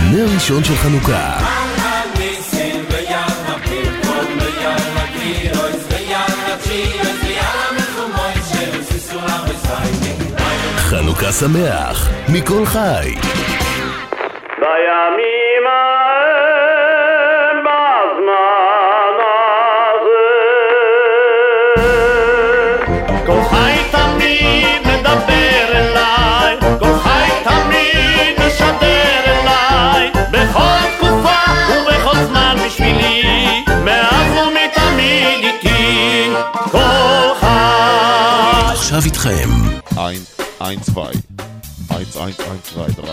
נר ראשון של חנוכה. חנוכה שמח מכל חי. בימים ההם בזמן הזה כל חי תמיד מדבר אליי, כל חי תמיד משדר אליי, בכל תקופה ובכל זמן בשבילי, מאז ומתמיד איתי כל חי. עכשיו איתכם 1, 2, 1, 1, 2, 3.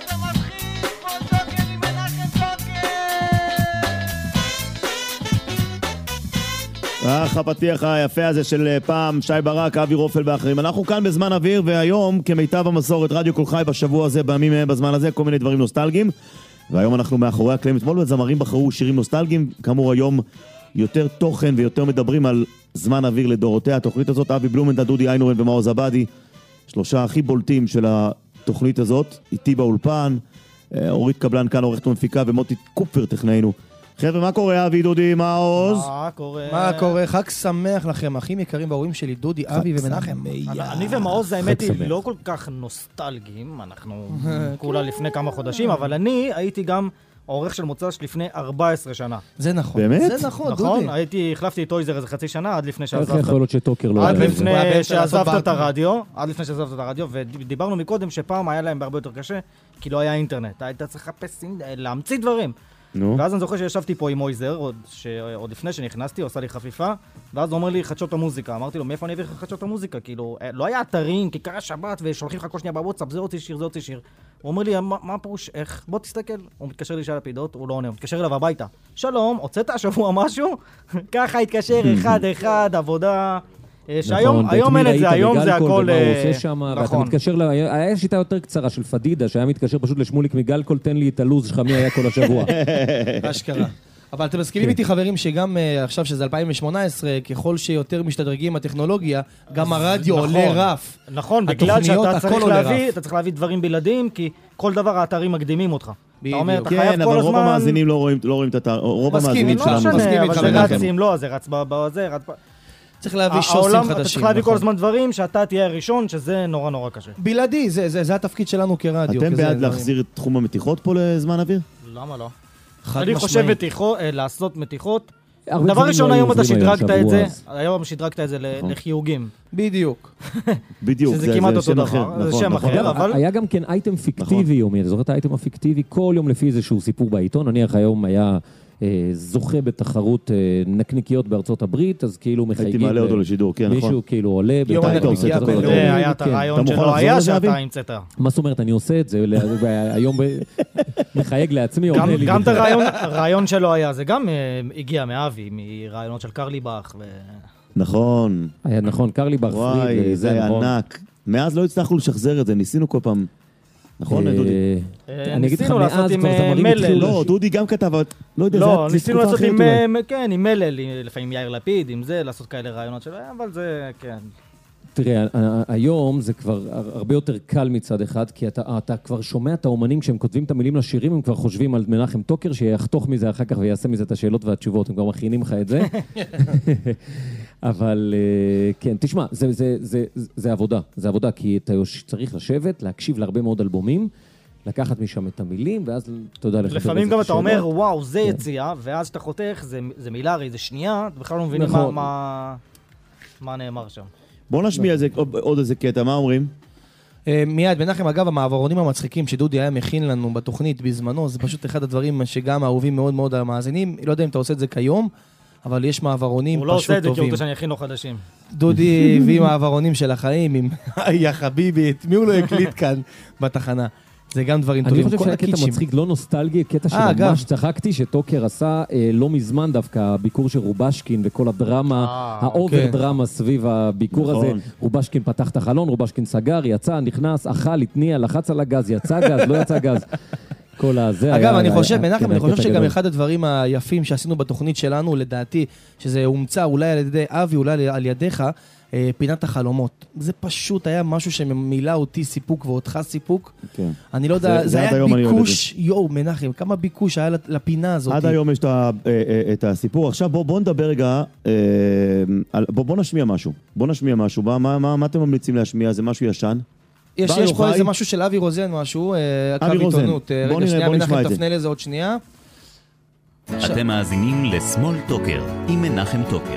הפתיח היפה הזה של פעם, שי ברק, אבי רופל ואחרים. אנחנו כאן בזמן אוויר, והיום כמיטב המסורת רדיו כל חי בשבוע הזה, בימים מהם בזמן הזה, כל מיני דברים נוסטלגיים. והיום אנחנו מאחורי הקלעים. אתמול בזמרים בחרו שירים נוסטלגיים, כאמור היום יותר תוכן ויותר מדברים על זמן אוויר לדורותיה. התוכנית הזאת, אבי בלומנטל, דודי איינורן ומאוז עבדי, שלושה הכי בולטים של התוכנית הזאת, איתי באולפן, אורית קבלן כאן, עורכת ומפיקה, ומוטי קופר טכנאינו. חבר'ה, מה קורה, אבי, דודי, מעוז? מה קורה? חג שמח לכם, אחים יקרים בהורים שלי, דודי, אבי ומנחם. אני ומעוז, האמת היא, לא כל כך נוסטלגיים, אנחנו כולה לפני כמה חודשים, אבל אני הייתי גם עורך של מוצ"ש לפני 14 שנה. זה נכון. באמת? זה נכון, דודי. החלפתי את טויזר איזה חצי שנה, עד לפני שעזבת. איך יכול להיות שטוקר לא... עד לפני שעזבת את הרדיו, ודיברנו מקודם שפעם היה להם בהרבה יותר קשה, כי לא היה אינטרנט. היית צריך לחפש, להמציא דברים. ואז אני זוכר שישבתי פה עם מויזר, עוד לפני שנכנסתי, הוא עושה לי חפיפה, ואז הוא אומר לי חדשות המוזיקה. אמרתי לו, מאיפה אני אביא לך חדשות המוזיקה? כאילו, לא היה אתרים, כיכר השבת, ושולחים לך כל שנייה בוואטסאפ, זה עוד שיר, זה עוד שיר. הוא אומר לי, מה פירוש, איך? בוא תסתכל. הוא מתקשר לי שי לפידות, הוא לא עונה, הוא מתקשר אליו הביתה. שלום, הוצאת השבוע משהו? ככה התקשר אחד, עבודה... שהיום אין את זה, היום זה הכל... ואתה מתקשר, היה שיטה יותר קצרה של פדידה, שהיה מתקשר פשוט לשמוליק מגלקול, תן לי את הלוז שלך, מי היה כל השבוע. אשכרה. אבל אתם מסכימים איתי חברים שגם עכשיו שזה 2018, ככל שיותר משתדרגים הטכנולוגיה, גם הרדיו עולה רף. נכון, בגלל שאתה צריך להביא דברים בלעדיים, כי כל דבר האתרים מקדימים אותך. כן, אבל רוב המאזינים לא רואים את האתר, רוב המאזינים שלנו. אבל זה רצים, לא, זה רץ בזה, צריך להביא שוסים חדשים. אתה צריך להביא כל הזמן דברים שאתה תהיה הראשון, שזה נורא נורא קשה. בלעדי, זה התפקיד שלנו כרדיו. אתם בעד להחזיר את תחום המתיחות פה לזמן אוויר? למה לא? אני חושב לעשות מתיחות. דבר ראשון, היום אתה שדרגת את זה לחיוגים. בדיוק. שזה כמעט אותו דבר, זה שם אחר, אבל... היה גם כן אייטם פיקטיבי יומי, אתה זוכר את האייטם הפיקטיבי? כל יום לפי איזשהו סיפור בעיתון, נניח היום היה... זוכה בתחרות נקניקיות בארצות הברית, אז כאילו מחייגים... הייתי מעלה אותו לשידור, כן, נכון. מישהו כאילו עולה... יום הנקניקיה בלאומי. היה את הרעיון שלא היה שאתה המצאת. מה זאת אומרת, אני עושה את זה, והיום מחייג לעצמי, עונה לי... גם את הרעיון שלא היה, זה גם הגיע מאבי, מרעיונות של קרליבך ו... נכון. היה נכון, קרליבך, וואי, זה היה ענק. מאז לא הצלחנו לשחזר את זה, ניסינו כל פעם... נכון, דודי? אני אגיד לך, מאז כבר זמרים התחילו... לא, דודי גם כתב, לא יודע, לא, ניסינו לעשות עם מלל, לפעמים יאיר לפיד, עם זה, לעשות כאלה רעיונות שלו, אבל זה, כן. תראה, היום זה כבר הרבה יותר קל מצד אחד, כי אתה כבר שומע את האומנים כשהם כותבים את המילים לשירים, הם כבר חושבים על מנחם טוקר, שיחתוך מזה אחר כך ויעשה מזה את השאלות והתשובות, הם כבר מכינים לך את זה. אבל כן, תשמע, זה עבודה, זה עבודה, כי אתה צריך לשבת, להקשיב להרבה מאוד אלבומים, לקחת משם את המילים, ואז תודה לך. לפעמים גם אתה אומר, וואו, זה יציאה, ואז אתה חותך, זה מילה, הרי זה שנייה, אתה בכלל לא מבינים מה נאמר שם. בוא נשמיע עוד איזה קטע, מה אומרים? מיד, מנחם, אגב, המעברונים המצחיקים שדודי היה מכין לנו בתוכנית בזמנו, זה פשוט אחד הדברים שגם אהובים מאוד מאוד המאזינים, לא יודע אם אתה עושה את זה כיום, אבל יש מעברונים פשוט טובים. הוא לא עושה את זה כי הוא רוצה שאני אכין לו חדשים. דודי הביא מעברונים של החיים עם יא חביבי, את מי הוא לא הקליט כאן בתחנה. זה גם דברים טובים. אני חושב שהקטע מצחיק לא נוסטלגי, קטע שממש צחקתי שטוקר עשה לא מזמן דווקא הביקור של רובשקין וכל הדרמה, האובר דרמה סביב הביקור הזה. רובשקין פתח את החלון, רובשקין סגר, יצא, נכנס, אכל, התניע, לחץ על הגז, יצא גז, לא יצא גז. כל הזה אגב, אני חושב, מנחם, אני חושב שגם אחד הדברים היפים שעשינו בתוכנית שלנו, לדעתי, שזה הומצא אולי על ידי אבי, אולי על ידיך, פינת החלומות. זה פשוט היה משהו שמילא אותי סיפוק ואותך סיפוק. אני לא יודע, זה היה ביקוש, מנחם, כמה ביקוש היה לפינה הזאת. עד היום יש את הסיפור. עכשיו בוא נדבר רגע, בוא נשמיע משהו. מה אתם ממליצים להשמיע? זה משהו ישן? יש פה איזה משהו של אבי רוזן, משהו, קו עיתונות. רגע, שנייה, מנחם, תפנה לזה עוד שנייה. אתם מאזינים לשמאל טוקר, עם מנחם טוקר.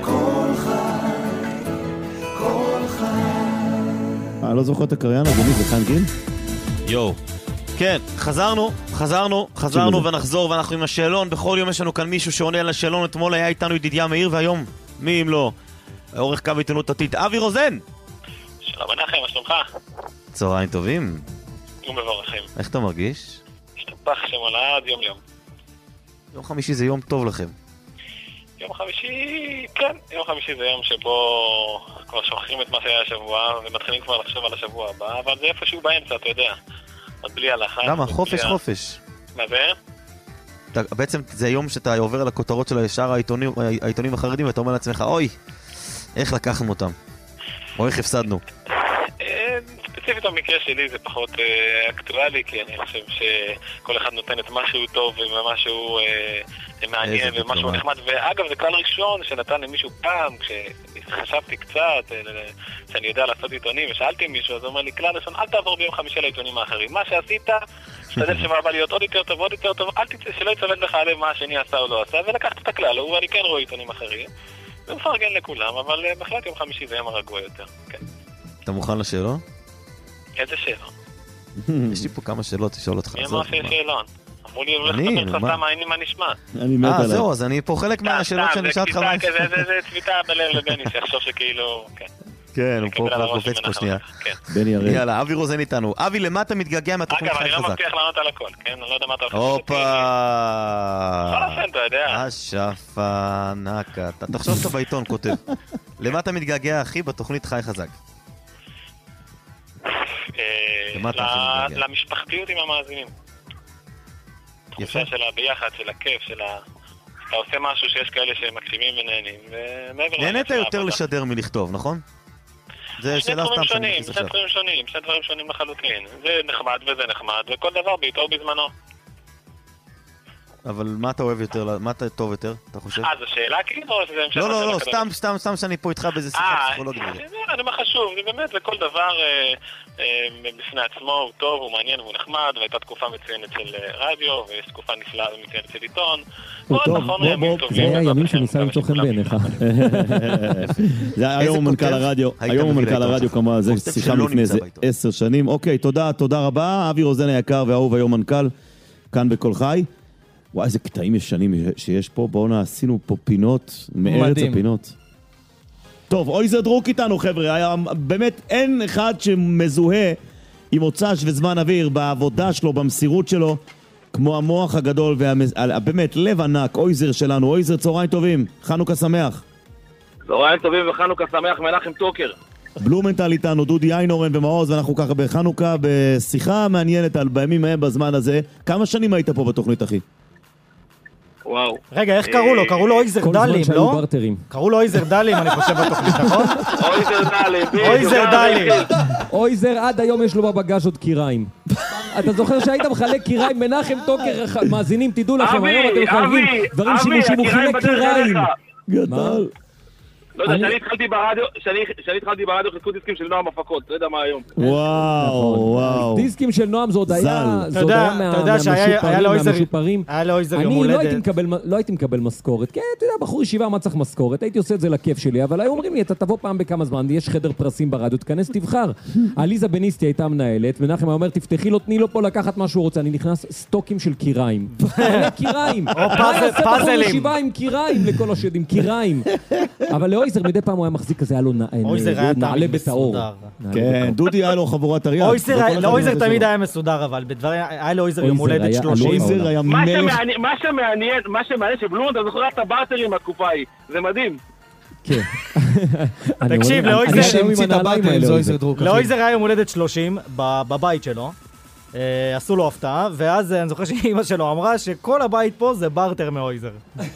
לא זוכר את הקריין, אדוני, זה חיים גיל? יו. כן, חזרנו ונחזור, ואנחנו עם השאלון. בכל יום יש לנו כאן מישהו שעונה על השאלון. אתמול היה איתנו ידידיה מאיר, והיום, מי אם לא? עורך קו עיתונות עתית, אבי רוזן! שלום מנחם, מה שלומך? צהריים טובים. ומבורכים. איך אתה מרגיש? השתבח שם על העד יום. יום חמישי זה יום טוב לכם. יום חמישי, כן. יום חמישי זה יום שבו כבר שוכחים את מה שהיה השבוע, ומתחילים כבר לחשוב על השבוע הבא, אבל זה איפשהו באמצע, אתה יודע. אז בלי הלחץ. למה? חופש. מה זה? בעצם זה יום שאתה עובר על הכותרות של שאר העיתונים החרדים, ואתה אומר לעצמך, אוי, איך לקחנו אותם? או איך הפסדנו? ספציפית במקרה שלי זה פחות אקטואלי, כי אני חושב שכל אחד נותן את משהו טוב ומשהו מעניין ומשהו נחמד. ואגב, זה כלל ראשון שנתן למישהו פעם, כשחשבתי קצת שאני יודע לעשות עיתונים ושאלתי מישהו, אז הוא אומר לי, כלל ראשון, אל תעבור ביום חמישי לעיתונים האחרים. מה שעשית, שתדל שבא להיות עוד יותר טוב, אל תצא, שלא יצוות לך עליהם מה השני עשה או לא עשה, ולקחת את הכלל, ואני כן רואה עיתונים אחרים. זה מפרגן לכולם, אבל בהחלט יום חמישי זה יום הרגוע יותר. כן. אתה מוכן לשאלון? איזה שאלון? יש לי פה כמה שאלות לשאול אותך. מי אמר שיש שאלון? אמרו לי, הולך לדבר לך סתם העניינים מה נשמע. אני מת עליו. זהו, אז אני פה חלק מהשאלות שאני אשאל אותך. זה צביטה בלב לבני, שיחשוב שכאילו... כן, הוא פה קופץ פה שנייה. בני הרי. יאללה, אבי רוזן איתנו. אבי, למה אתה מתגעגע מהתוכנית חי חזק? אגב, אני לא מבטיח לענות על הכל, כן? אני לא יודע מה אתה הולך לעשות. הופה! אתה יודע. השפנקה. תחשוב שאתה בעיתון כותב. למה אתה מתגעגע, אחי, בתוכנית חי חזק? למשפחתיות עם המאזינים. תחושה של הביחד, של הכיף, של אתה עושה משהו שיש כאלה שמקשיבים ונהנים, נהנית יותר לשדר מלכתוב, נכון? זה שאלה סתם שאני מכניס עכשיו. שני דברים שונים לחלוטין. זה נחמד וזה נחמד, וכל דבר בעיתו בזמנו. אבל מה אתה אוהב יותר, מה אתה טוב יותר, אתה חושב? זו שאלה כאילו, או שזה המשך? לא, סתם שאני פה איתך באיזה שיחה פסיכולוגית. זה מה חשוב, זה באמת, זה כל דבר בפני עצמו, הוא טוב, הוא מעניין והוא נחמד, והייתה תקופה מצוינת של רדיו, ויש תקופה נפלאה ומצוינת של עיתון. זה היה ימים שניסה למצוא חן בעיניך. זה היום מנכ"ל הרדיו, כמה זה שיחה לפני איזה 10 שנים. אוקיי, תודה רבה, אבי רוזן היקר והאהוב היום מנכ"ל, כאן בכל חי. וואי, איזה קטעים ישנים שיש פה, בואו עשינו פה פינות, מארץ הפינות. טוב, אויזר דרוק איתנו חבר'ה, באמת אין אחד שמזוהה עם מוצ"ש וזמן אוויר בעבודה שלו, במסירות שלו, כמו המוח הגדול, באמת לב ענק, אויזר שלנו. אויזר, צהריים טובים, חנוכה שמח. צהריים טובים וחנוכה שמח, מנחם טוקר. בלומנטל איתנו, דודי איינורן ומעוז, ואנחנו ככה בחנוכה בשיחה מעניינת על בימים ההם בזמן הזה. כמה שנים היית פה בתוכנית, אחי? וואו. רגע, איך קראו לו? קראו לו אויזר דלים, לא? קראו לו אויזר דלים, אני חושב בתוכנית, נכון? אויזר דלים. אויזר עד היום יש לו בבגז' עוד קיריים. אתה זוכר שהיית מחלק קיריים? מנחם טוקר, מאזינים, תדעו לכם, היום אתם מחלקים דברים שימושים, הוא חילק קיריים. גדול. לא יודע, כשאני התחלתי ברדיו חילקו דיסקים של נועם הפקות, לא יודע מה היום. וואו. דיסקים של נועם זה עוד היה מהמשופרים. היה לאויזר יום הולדת. אני לא הייתי מקבל משכורת, כן, אתה יודע, בחור ישיבה מה צריך משכורת, הייתי עושה את זה לכיף שלי, אבל היו אומרים לי, אתה תבוא פעם בכמה זמן, יש חדר פרסים ברדיו, תכנס, תבחר. עליזה בניסטי הייתה מנהלת, מנחם אומר, תפתחי לו, תני לו פה לקחת מה שהוא רוצה, אני נכנס סטוקים של קיריים. קיריים. מה יעשה בחור ישיבה עם קיריים לכל השדים, קיריים. אבל לאויזר מדי פעם הוא היה מחזיק כזה, היה לו נעלה בתאור. כן, דודי היה לו חבורת אריאל. לאויזר תמיד היה מסודר, אבל היה לאויזר יום הולדת 30. אויזר היה מלך. מה שמעניין שבלומנט, אתה זוכר את הברטרים מהתקופה ההיא. זה מדהים. כן. תקשיב, לאויזר היה יום הולדת 30 בבית שלו, עשו לו הפתעה, ואז אני זוכר שאמא שלו אמרה שכל הבית פה זה בארטר מאויזר.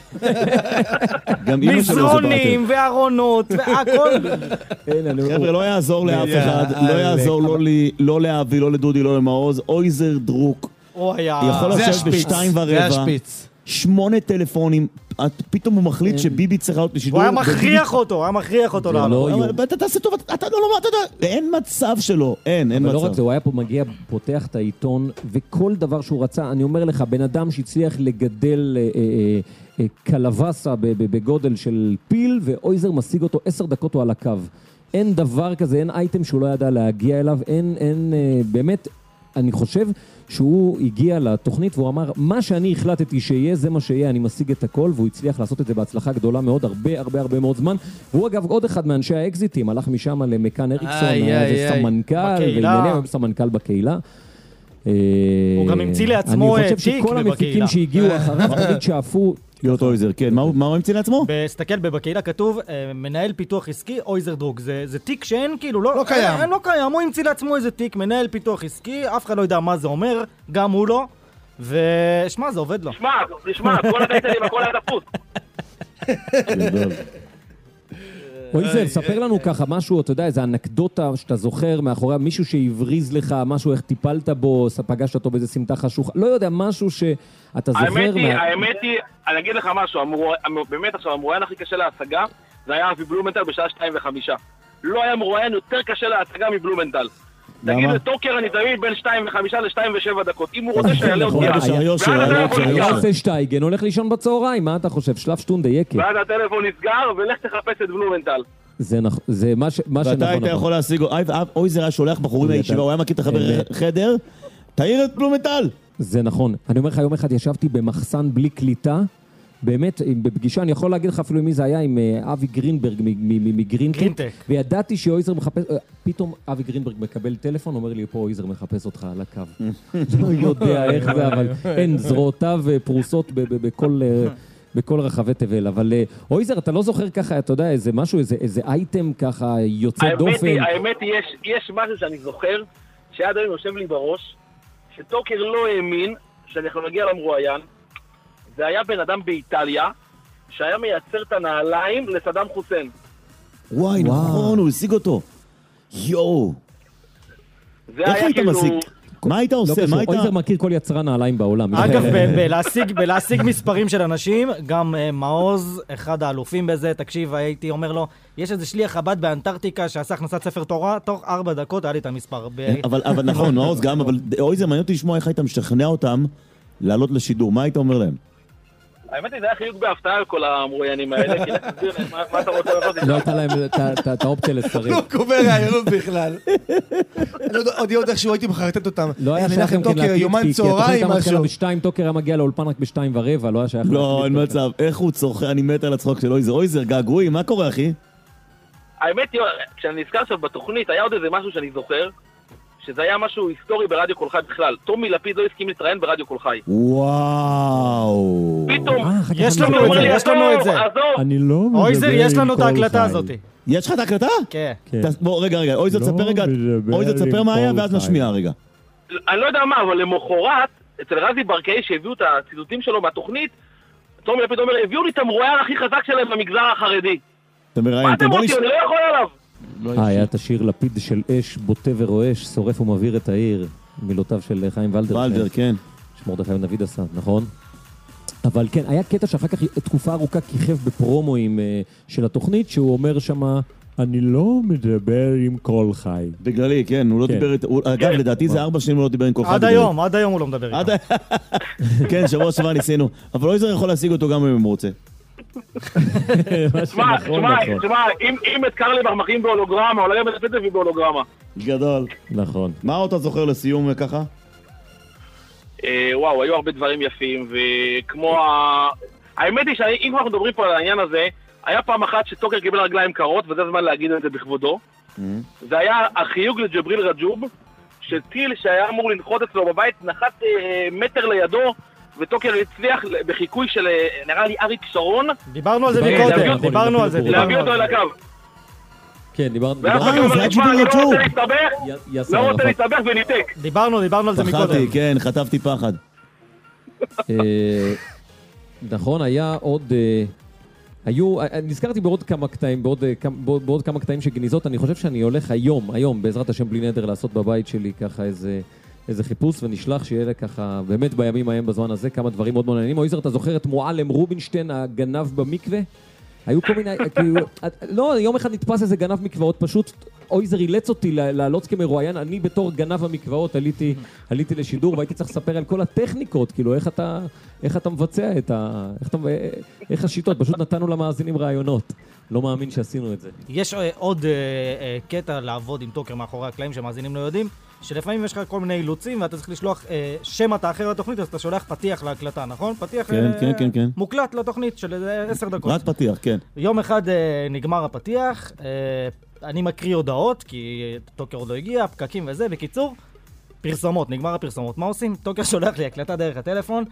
מזרונים וארונות והכל. חבר'ה, לא יעזור לאף אחד, לא יעזור לא לאבי, לא לדודי, לא למעוז, אויזר דרוק. יכול לשבת בשתיים ורבע, 8 טלפונים, פתאום הוא מחליט שביבי צריך להיות לשידור. הוא היה מכריח אותו לעלות. אתה תעשה טוב, אתה לא לומד, אין מצב שלו, אין מצב. אבל לא רק זה, הוא היה פה מגיע, פותח את העיתון, וכל דבר שהוא רצה, אני אומר לך, בן אדם שהצליח לגדל קלווסה בגודל של פיל, ואויזר משיג אותו 10 דקות הוא על הקו. אין דבר כזה, אין אייטם שהוא לא ידע להגיע אליו, אין באמת, אני חושב שהוא הגיע לתוכנית והוא אמר, מה שאני החלטתי שיהיה, זה מה שיהיה, אני משיג את הכל, והוא הצליח לעשות את זה בהצלחה גדולה מאוד, הרבה מאוד זמן. והוא אגב עוד אחד מאנשי האקזיטים, הלך משם למקן אריקסון, היה סמנכ"ל, ועניינים סמנכ"ל בקהילה. הוא גם המציא לעצמו תיק בקהילה. אני חושב שכל המפיקים שהגיעו אחריו, תמיד שאפו להיות אויזר, כן. מה הוא המציא לעצמו? בסתכל בקהילה כתוב, מנהל פיתוח עסקי, אויזר דרוק. זה תיק שאין כאילו, לא קיים. לא קיים, הוא המציא לעצמו איזה תיק, מנהל פיתוח עסקי, אף אחד לא יודע מה זה אומר, גם הוא לא, ושמע, זה עובד לו. תשמע, כל הטייטלים, הכל היה תפוס. אויזר, ספר לנו ככה משהו, אתה יודע, איזו אנקדוטה שאתה זוכר מאחורי, מישהו שהבריז לך, משהו, איך טיפלת בו, פגשת אותו באיזה סמטה חשוכה, לא יודע, משהו שאתה זוכר. האמת היא, אני אגיד לך משהו, באמת עכשיו, המרואיין הכי קשה להצגה, זה היה אבי בלומנטל בשעה 2:05. לא היה מרואיין יותר קשה להצגה מבלומנטל. תגיד לטוקר אני תמיד בין 2:05 ל-2:07 דקות. אם הוא רוצה שיעלה אותי. היה עושה שטייגן, הולך לישון בצהריים, מה אתה חושב? שלב שטונדה יקה. ואז הטלפון נסגר, ולך תחפש את בלומנטל. זה מה שנכון. ואתה היית יכול להשיג, אויזר היה שולח בחורים מהישיבה, הוא היה מכיר את החבר חדר, תעיר את בלומנטל. זה נכון. אני אומר לך, יום אחד ישבתי במחסן בלי קליטה, באמת, בפגישה, אני יכול להגיד לך אפילו מי זה היה, עם אבי גרינברג מגרינטק, וידעתי שאויזר מחפש, פתאום אבי גרינברג מקבל טלפון, אומר לי, פה אויזר מחפש אותך על הקו. לא יודע איך זה, אבל אין, זרועותיו פרוסות בכל רחבי תבל, אבל אויזר, אתה לא זוכר ככה, אתה יודע, איזה משהו, איזה אייטם ככה יוצא דופן? האמת היא, יש משהו שאני זוכר, שעד היום יושב לי בראש, שטוקר לא האמין שאנחנו נגיע למרואיין, זה היה בן אדם באיטליה, שהיה מייצר את הנעליים לסדאם חוסיין. וואי, נכון, הוא השיג אותו. יואו. איך היית משיג? מה היית עושה? אויזר מכיר כל יצרן נעליים בעולם. אגב, בלהשיג מספרים של אנשים, גם מעוז, אחד האלופים בזה, תקשיב, הייתי אומר לו, יש איזה שליח חב"ד באנטארקטיקה שעשה הכנסת ספר תורה, תוך 4 דקות היה לי את המספר. אבל נכון, מעוז גם, אבל אויזר, מעניין אותי לשמוע איך היית משכנע אותם לעלות לשידור. מה היית אומר להם? האמת היא, זה היה חיוג בהפתעה על כל המרואיינים האלה, כי תסביר להם מה אתה רוצה לעשות. לא הייתה להם את האופציה לספרים. לא קובע רעיונות בכלל. עוד יודע שהוא הייתי מחרטט אותם. לא היה שייך גם כן להקליט, כי התוכנית המתחילה ב2, טוקר היה מגיע לאולפן רק ב2:15, לא היה שייך להקליט. לא, אין מצב. איך הוא צורך, אני מת על הצחוק של אויזר. אויזר, געגועי, מה קורה, אחי? האמת היא, כשאני נזכר עכשיו בתוכנית, היה עוד איזה משהו שאני זוכר, שזה היה משהו היסטורי ברדיו קול חי בכלל. טומי לפיד לא הסכים להתראיין ברדיו קול חי. וואו. פתאום, יש לנו את זה. אני לא מדבר אויזר, יש לנו את ההקלטה הזאת. יש לך את ההקלטה? כן. בוא, רגע, אויזר תספר רגע, אויזר תספר מה היה ואז נשמיע רגע. אני לא יודע מה, אבל למחרת, אצל רזי ברקאי שהביאו את הציטוטים שלו מהתוכנית, טומי לפיד אומר, הביאו לי את המרואיין הכי חזק שלהם במגזר החרדי. מה אתם רוצים? אני לא יכול עליו. היה את השיר לפיד של אש, בוטה ורועש, שורף ומבעיר את העיר, מילותיו של חיים ולדר. ולדר, כן. שמרדכי דוד עשה, נכון? אבל כן, היה קטע שאחר כך תקופה ארוכה כיכב בפרומואים של התוכנית, שהוא אומר שמה, אני לא מדבר עם קול חי. בגללי, כן, הוא לא דיבר איתו, אגב, לדעתי זה 4 שנים הוא לא דיבר עם קול חי. עד היום הוא לא מדבר איתו. כן, שבוע שעבר ניסינו, אבל אויזר יכול להשיג אותו גם אם הוא רוצה. תשמע, אם את קרליבך מכין בהולוגרמה, אולי גם את הפטף היא בהולוגרמה. גדול. נכון. מה אתה זוכר לסיום ככה? וואו, היו הרבה דברים יפים, וכמו האמת היא שאם אנחנו מדברים פה על העניין הזה, היה פעם אחת שטוקר קיבל רגליים קרות, וזה הזמן להגיד את זה בכבודו. זה היה החיוג לג'בריל רג'וב, שטיל שהיה אמור לנחות אצלו בבית, נחת מטר לידו, וטוקר הצליח בחיקוי של, נראה לי, אריק שרון. דיברנו על זה מקודם, להביא אותו אל הקו. כן, דיברנו. ואז הוא אומר, תשמע, אני לא רוצה להסתבך וניתק. דיברנו על זה מקודם. פחדתי, כן, חטפתי פחד. נכון, היה עוד... נזכרתי בעוד כמה קטעים, בעוד כמה קטעים של גניזות, אני חושב שאני הולך היום, בעזרת השם בלי נדר, לעשות בבית שלי ככה איזה חיפוש, ונשלח שיהיה לה ככה, באמת בימים ההם בזמן הזה, כמה דברים מאוד מעניינים. אויזר, אתה זוכר את מועלם רובינשטיין, הגנב במקווה? היו כל מיני, לא, יום אחד נתפס איזה גנב מקוואות, פשוט אויזר אילץ אותי לעלות כמרואיין, אני בתור גנב המקוואות עליתי לשידור, והייתי צריך לספר על כל הטכניקות, כאילו, איך אתה מבצע איך השיטות, פשוט נתנו למאזינים רעיונות. לא מאמין שעשינו את זה. יש עוד קטע לעבוד עם טוקר מאחורי הקלעים שמאזינים לא יודעים, שלפעמים יש לך כל מיני אילוצים ואתה צריך לשלוח שם אתה אחר לתוכנית, אז אתה שולח פתיח להקלטה, נכון? פתיח כן. מוקלט לתוכנית של 10 דקות. רק פתיח, כן. יום אחד נגמר הפתיח, אני מקריא הודעות, כי טוקר עוד לא הגיע, פקקים וזה, בקיצור, פרסומות, נגמר הפרסומות. מה עושים? טוקר שולח לי הקלטה דרך הטלפון,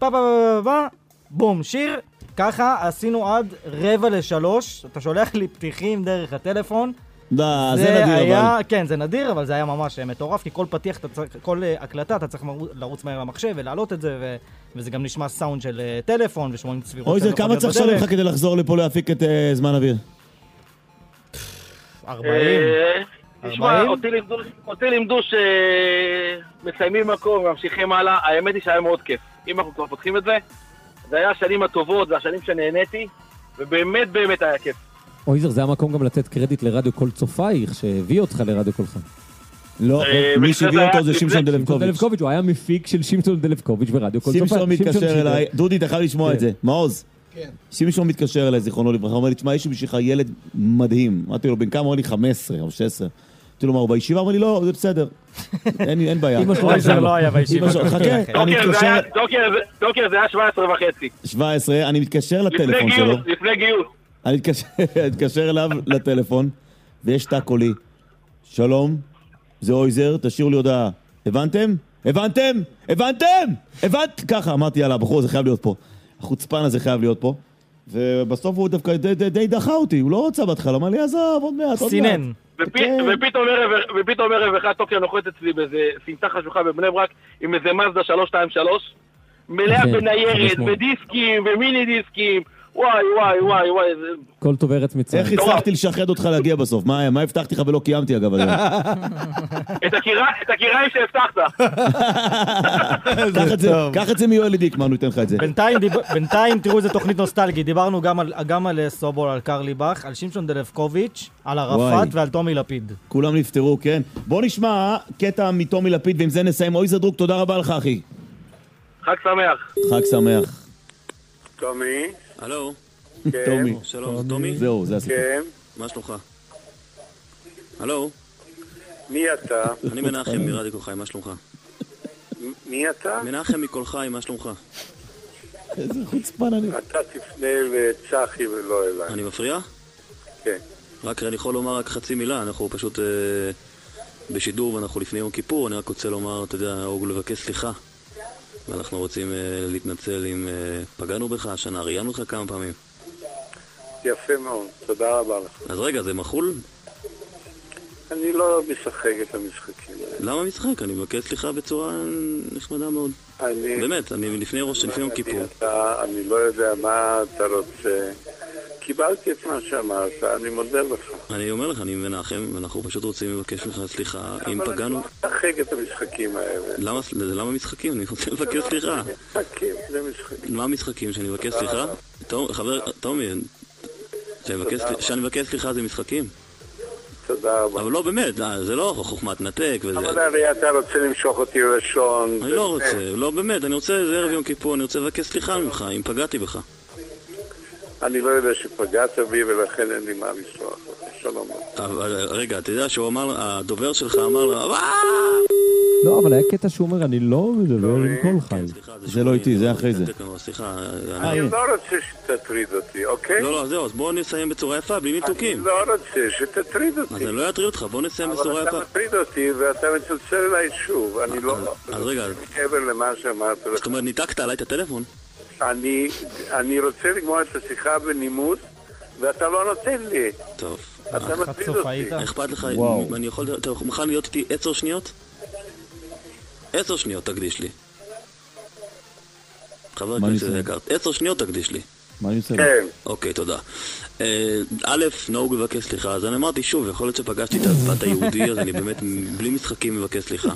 בום, שיר, ככה עשינו עד 2:45, אתה שולח לי פתיחים דרך הטלפון. זה נדיר אבל. כן, זה נדיר, אבל זה היה ממש מטורף, כי כל פתיח, כל הקלטה, אתה צריך לרוץ מהר למחשב ולהעלות את זה, וזה גם נשמע סאונד של טלפון, ושמונים צבירות. אוי, זה כמה צריך לשלם לך כדי לחזור לפה להפיק את זמן אוויר? 40. תשמע, אותי לימדו שמסיימים מקום וממשיכים הלאה, האמת היא שהיה מאוד כיף. אם אנחנו כבר פותחים את זה, זה היה השנים הטובות, זה השנים שנהניתי, ובאמת באמת היה כיף. אויזר, זה המקום גם לתת קרדיט לרדיו קול צופייך, שהביא אותך לרדיו קולך. לא, מי שהביא אותו זה שמשון דלבקוביץ'. הוא היה מפיק של שמשון דלבקוביץ' ברדיו קול צופייך. שמשון מתקשר אליי, דודי, אתה חייב לשמוע את זה, מעוז. שמשון מתקשר אליי, זיכרונו לברכה, הוא אומר לי, תשמע, יש בשבילך ילד מדהים. אמרתי לו, בן כמה? אמר לי 15 או 16. אמרתי לו, מה, הוא בישיבה? אמר לי, לא, זה בסדר. אין בעיה. אויזר לא היה בישיבה. חכה, טוקר זה היה 17 וחצי. 17, אני מתקשר לטלפון שלו. לפני גיוס. אני אתקשר אליו לטלפון, ויש תא קולי. שלום, זה אויזר, תשאירו לי הודעה. הבנתם? ככה, אמרתי, יאללה, בחור, זה חייב להיות פה. החוצפן הזה חייב להיות פה. ובסוף הוא דווקא די דחה אותי, הוא לא רוצה בהתחלה, אמר לי, עזוב, עוד מעט. סינן. ופתאום ערב אחד טוקר נוחת אצלי באיזה סמטה חשוכה בבני ברק, עם איזה מזדה 323, מלאה בניירת, ודיסקים, ומיני דיסקים, וואי. כל טוב ארץ מצרים. איך הצלחתי לשחד אותך להגיע בסוף? מה הבטחתי לך ולא קיימתי אגב? את הקיריים שהבטחת. קח את זה מיואל דיקמן, הוא ייתן לך את זה. בינתיים תראו איזה תוכנית נוסטלגית. דיברנו גם על סובול, על קרלי בך, על שמשון דלבקוביץ', על ערפאת ועל תומי לפיד. כולם נפטרו, כן. בוא נשמע קטע מתומי לפיד, ועם זה נסיים. אויזר דרוק, תודה רבה לך, אחי. חג שמח. חג שמח. תומי. הלו. תומי. שלום, תומי? זהו, זה הסיפור. כן. מה שלומך? הלו. מי אתה? אני מנחם מרדיו קול חי, מה שלומך? מי אתה? מנחם מקול חי, מה שלומך? איזה חוצפן אני. אתה תפנה לצחי ולא אליי. אני מפריע? כן. רק אני יכול לומר רק חצי מילה, אנחנו פשוט בשידור ואנחנו לפני יום כיפור, אני רק רוצה לומר, אתה יודע, לבקש סליחה. ואנחנו רוצים להתנצל אם פגענו בך, השנה ראיינו לך כמה פעמים. יפה מאוד, תודה רבה לך. אז רגע, זה מחול? אני לא משחק את המשחקים האלה. למה משחק? אני מבקש סליחה בצורה נחמדה מאוד. באמת, אני לפני יום כיפור. אני לא יודע מה אתה רוצה. קיבלתי את מה שאמרת, אני מודה לך. אני אומר לך, אני מנחם, ואנחנו פשוט רוצים לבקש לך סליחה אם פגענו. אני לא משחק את המשחקים האלה. למה משחקים? אני רוצה לבקש סליחה. משחקים, זה משחקים. מה המשחקים? שאני מבקש סליחה? תומי, שאני מבקש סליחה זה משחקים? תודה רבה. אבל לא באמת, זה לא חוכמת נתק וזה... אבל הרי אתה רוצה למשוך אותי לשון. אני לא רוצה, לא באמת, אני רוצה, זה ערב יום כיפור, אני רוצה לבקש סליחה ממך, אם פגעתי בך. אני לא יודע שפגעת בי ולכן אין לי מה לשלוח. שלום. אבל רגע, אתה יודע שהוא אמר, הדובר שלך אמר לו, לא, אבל היה קטע שהוא אומר, אני לא מדבר עם כל חי. זה לא איתי, זה אחרי זה. סליחה, אני לא רוצה שתטריד אותי, אוקיי? לא, זהו, אז בואו נסיים בצורה יפה, בלי ניתוקים. אני לא רוצה שתטריד אותי. אז אני לא אטריד אותך, בואו נסיים בצורה יפה. אבל אתה מטריד אותי ואתה מצלצל אליי שוב, אני לא... אז רגע... מעבר למה שאמרת לך. זאת אומרת, ניתקת עליי את הטלפון? אני רוצה לגמור את השיחה בנימוס, ואתה לא נותן לי. טוב. אתה מטריד אותי. אכפת לך, אני יכול, אתה מוכן להיות איתי 10 שניות? 10 שניות תקדיש לי. חבר הכנסת יקר, 10 שניות תקדיש לי. מה אני עושה? כן. אוקיי, תודה. א', נהוג מבקש סליחה, אז אני אמרתי שוב, יכול להיות שפגשתי את השפת היהודי, אז אני באמת בלי משחקים מבקש סליחה.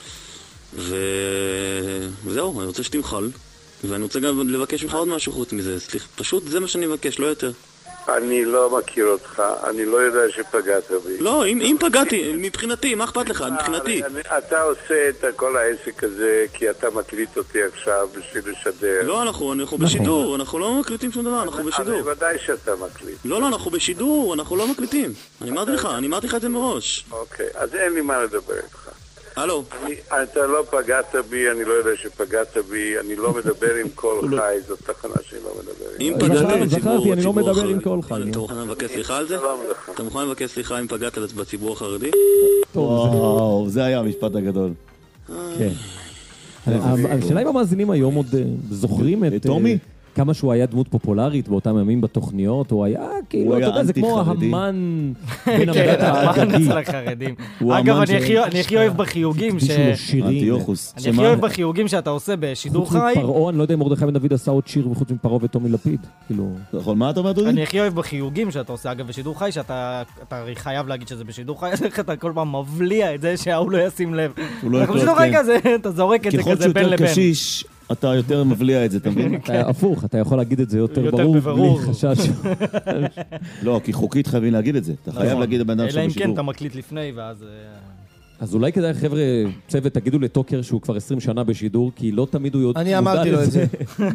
וזהו, אני רוצה שתמחל, ואני רוצה גם לבקש ממך עוד משהו חוץ מזה, פשוט זה מה שאני מבקש, לא יותר. אני לא מכיר אותך, אני לא יודע שפגעת בי. לא, אם פגעתי, מבחינתי, מה אכפת לך? מבחינתי. אתה עושה את כל העסק הזה כי אתה מקליט אותי עכשיו בשביל לשדר. לא, אנחנו בשידור, אנחנו לא מקליטים שום דבר, אנחנו בשידור. אני ודאי שאתה מקליט. לא, אנחנו בשידור, אנחנו לא מקליטים. אני אמרתי לך את זה מראש. אוקיי, אז אין לי מה לדבר איתך. הלו. אתה לא פגעת בי, אני לא יודע שפגעת בי, אני לא מדבר עם כל חי, זאת תחנה שאני לא מדבר עם. אם פגעת בציבור, אני לא מדבר עם כל חי. אתה מוכן לבקש סליחה על זה? אתה מוכן לבקש סליחה אם פגעת בציבור החרדי? וואו, זה היה המשפט הגדול. כן. השאלה אם המאזינים היום עוד זוכרים את תומי? כמה שהוא היה דמות פופולרית באותם ימים בתוכניות, הוא היה כאילו, אתה יודע, זה כמו המן בין המדת האגדי. אצל החרדים. אגב, אני הכי אוהב בחיוגים אני הכי אוהב בחיוגים שאתה עושה בשידור חי. חוץ מפרעה, אני לא יודע אם מרדכי בן דוד עשה עוד שיר וחוץ מפרעה וטומי לפיד. נכון, מה אתה אומר, דודי? אני הכי אוהב בחיוגים שאתה עושה, אגב, בשידור חי, שאתה חייב להגיד שזה בשידור חי, איך אתה כל פעם מבליע את זה שההוא לא ישים לב. אנחנו בשידור חי כזה, אתה זורק את זה כזה בין לבין. קשיש, אתה יותר מבליע את זה, אתה מבין? הפוך, אתה יכול להגיד את זה יותר ברור, בלי חשש. לא, כי חוקית חייבים להגיד את זה. אתה חייב להגיד לבן אדם אלא אם כן אתה מקליט לפני, ואז... אז אולי כדאי, חבר'ה, צוות, תגידו לטוקר שהוא כבר 20 שנה בשידור, כי לא תמיד הוא יודע... אני אמרתי לו את זה.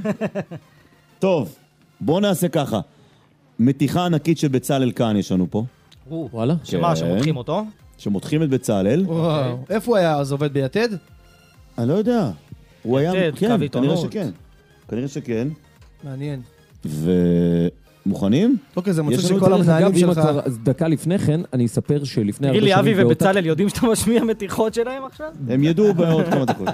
טוב, בואו נעשה ככה. מתיחה ענקית של בצלאל כאן יש לנו פה. וואלה? שמה, שמותחים אותו? שמותחים את בצלאל. וואו. איפה הוא היה? אז עובד ביתד? אני לא יודע. הוא היה... כן, כנראה שכן. כנראה שכן. מעניין. ומוכנים? אוקיי, זה מוצא שכל המנהלים שלך... דקה לפני כן, אני אספר שלפני תגיד לי, אבי ובצלאל יודעים שאתה משמיע מתיחות שלהם עכשיו? הם ידעו בעוד כמה דקות.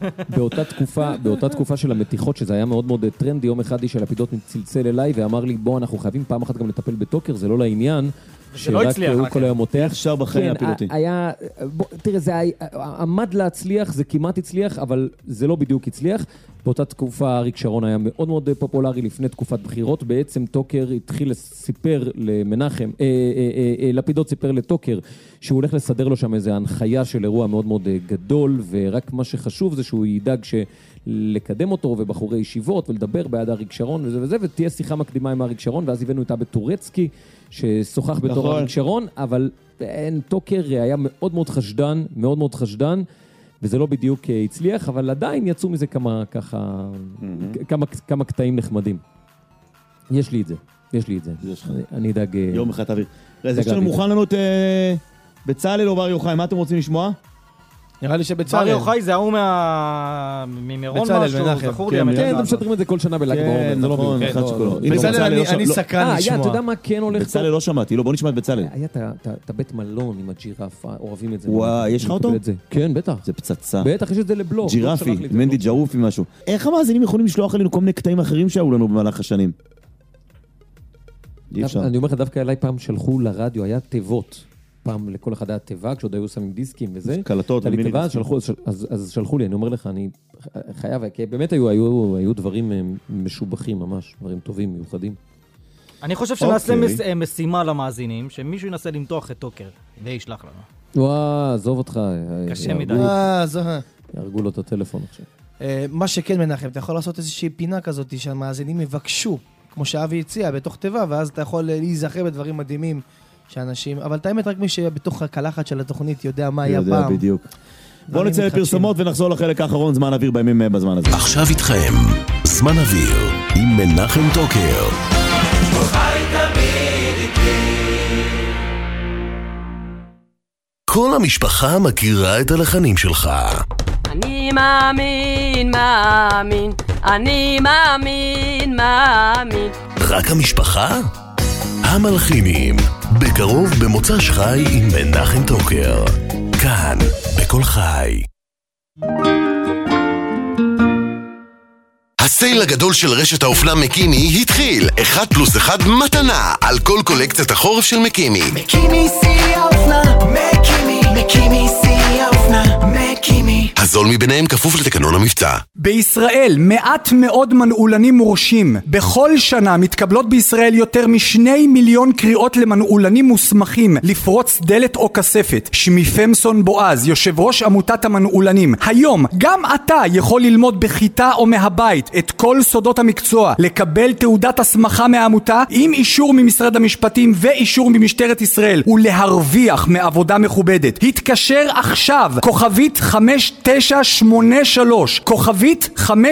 באותה תקופה של המתיחות, שזה היה מאוד מאוד טרנדי, יום אחד איש הלפידות צלצל אליי ואמר לי, בוא, אנחנו חייבים פעם אחת גם לטפל בטוקר, זה לא לעניין. שרק הוא כל היום מותח. אפשר בחיים הפידותי. תראה, זה עמד להצליח, זה כמעט הצליח, אבל זה לא בדיוק הצליח. באותה תקופה אריק שרון היה מאוד מאוד פופולרי לפני תקופת בחירות. בעצם טוקר התחיל לספר למנחם, לפידות סיפר לטוקר, שהוא הולך לסדר לו שם איזו הנחיה של אירוע מאוד מאוד גדול, ורק מה שחשוב זה שהוא ידאג לקדם אותו ובחורי ישיבות ולדבר בעד אריק שרון וזה וזה, ותהיה שיחה מקדימה עם אריק שרון, ואז הבאנו איתה בטורצקי, ששוחח בתור אריק שרון, אבל טוקר היה מאוד מאוד חשדן, מאוד מאוד חשדן, וזה לא בדיוק הצליח, אבל עדיין יצאו מזה כמה קטעים נחמדים. יש לי את זה. אני אדאג... יום אחד תעביר. יש לנו מוכן לנו את בצלאל או בר יוחאי, מה אתם רוצים לשמוע? נראה לי שבצלאל. בר יוחאי זה ההוא ממירון משהו, זכור לי. כן, אתם משדרים את זה כל שנה בל"ג בעומר, זה לא נכון. בצלאל, אני סקרן לשמוע. אתה יודע מה כן הולך פה? בצלאל לא שמעתי, בוא נשמע את בצלאל. היה את הבית מלון עם הג'ירפה, אוהבים את זה. וואי, יש לך אותו? כן, בטח. זה פצצה. בטח, יש את זה לבלוג. ג'ירפי, מנדי ג'רופי משהו. איך המאזינים יכולים לשלוח עלינו כל מיני קטעים אחרים שהיו לנו במהלך השנים? אי אפשר. אני אומר לך, דווקא אליי פעם שלחו לרדיו, היה תיבות. פעם לכל אחד היה תיבה, כשעוד היו שמים דיסקים וזה. קלטות, מיני דיסקים. אז שלחו לי, אני אומר לך, אני חייב, כי באמת היו דברים משובחים ממש, דברים טובים, מיוחדים. אני חושב שנעשה משימה למאזינים, שמישהו ינסה למתוח את טוקר, וישלח לנו. וואו, עזוב אותך. קשה מדי. ירגו לו את הטלפון עכשיו. מה שכן מנחם, אתה יכול לעשות איזושהי פינה כזאת, שהמאזינים יבקשו, כמו שאבי הציע, בתוך תיבה, ואז אתה יכול להיזכר בדברים מדהימים. שאנשים, אבל את האמת רק מי שבתוך הקלחת של התוכנית יודע מה היה פעם. יודע בדיוק. בואו נצא לפרסומות ונחזור לחלק האחרון, זמן אוויר בימים בזמן הזה. עכשיו איתכם, זמן אוויר עם מנחם טוקר. כל המשפחה מכירה את הלחנים שלך. אני מאמין, מאמין, אני מאמין, מאמין. רק המשפחה? המלחינים, בקרוב במוצ"ש חי עם מנחם טוקר, כאן בכל חי. הסייל הגדול של רשת האופנה מקימי התחיל. 1+1 מתנה על כל קולקציית החורף של מקימי. מקימי שיא האופנה, מקימי שיא האופנה, מקימי. הזול מביניהם כפוף לתקנון המבצע. בישראל מעט מאוד מנעולנים מורשים. בכל שנה מתקבלות בישראל יותר מ2 מיליון קריאות למנעולנים מוסמכים לפרוץ דלת או כספת. שמי פמסון בועז, יושב ראש עמותת המנעולנים. היום גם אתה יכול ללמוד בכיתה או מהבית את כל סודות המקצוע, לקבל תעודת הסמכה מהעמותה עם אישור ממשרד המשפטים ואישור ממשטרת ישראל, ולהרוויח מעבודה מכובדת. התקשר עכשיו, כוכבית 5983, כוכבית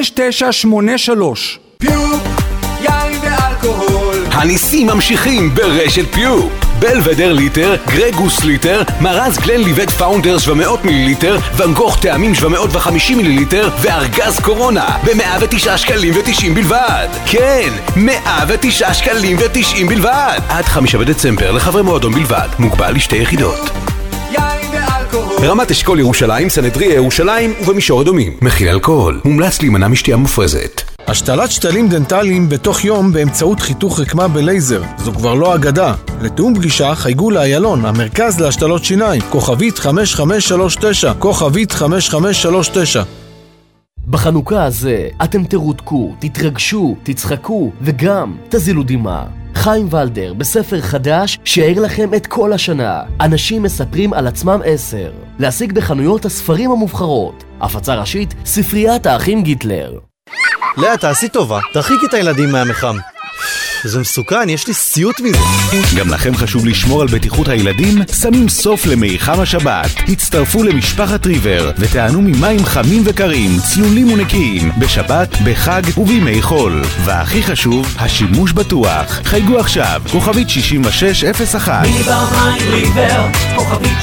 5983. פיופ, יין ואלכוהול. הניסים ממשיכים ברשת פיופ. בלוודר ליטר, גרגוס ליטר, מרז גלן ליבד פאונדרס 700 מיליליטר, ונגוך טעמים 750 מיליליטר, וארגז קורונה ב109 שקלים ו90 בלבד. כן, 109 שקלים ו90 בלבד. עד 5 בדצמבר לחברי מועדון בלבד. מוגבל לשתי יחידות. יין ואלכוהול. ברמת אשכול ירושלים, סנהדריה ירושלים ובמישור אדומים. מכיל אלכוהול. מומלץ להימנע משתייה מופרזת. השתלת שתלים דנטליים בתוך יום באמצעות חיתוך רקמה בלייזר. זו כבר לא אגדה. לתאום פגישה חייגו לאיילון, המרכז להשתלות שיניים, כוכבית 5539, כוכבית 5539. בחנוכה הזה אתם תרותקו, תתרגשו, תצחקו וגם תזילו דמעה. חיים ולדר בספר חדש שיעיר לכם את כל השנה. אנשים מספרים על עצמם 10. להשיג בחנויות הספרים המובחרות. הפצה ראשית, ספריית האחים גיטלר. לאה, תעשי טובה, תרחיק את הילדים מהמחם. זה מסוכן, יש לי סיוט מזה. גם לכם חשוב לשמור על בטיחות הילדים? שמים סוף למיחם השבת. הצטרפו למשפחת ריבר ותענו ממים חמים וקרים, צלולים ונקיים, בשבת, בחג ובימי חול. והכי חשוב, השימוש בטוח. חייגו עכשיו, כוכבית 6601. ריבר מים ריבר, כוכבית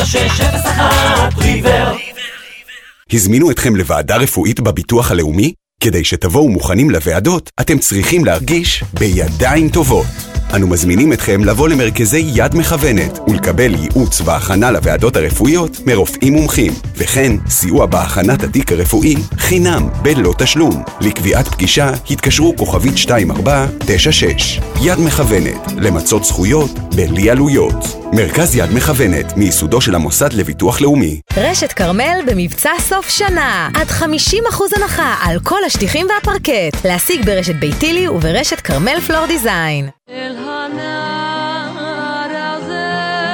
6601, ריבר. הזמינו אתכם לוועדה רפואית בביטוח הלאומי? כדי שתבואו מוכנים לוועדות, אתם צריכים להרגיש בידיים טובות. אנו מזמינים אתכם לבוא למרכזי יד מכוונת ולקבל ייעוץ והכנה לוועדות הרפואיות מרופאים מומחים, וכן סיוע בהכנת התיק הרפואי חינם בלא תשלום. לקביעת פגישה התקשרו כוכבית 2496. יד מכוונת, למצות זכויות בלי עלויות. מרכז יד מכוונת, מייסודו של המוסד לביטוח לאומי. רשת קרמל במבצע סוף שנה, עד 50% הנחה על כל השטיחים והפרקט. להשיג ברשת ביתילי וברשת קרמל פלור דיזיין. אל הנער הזה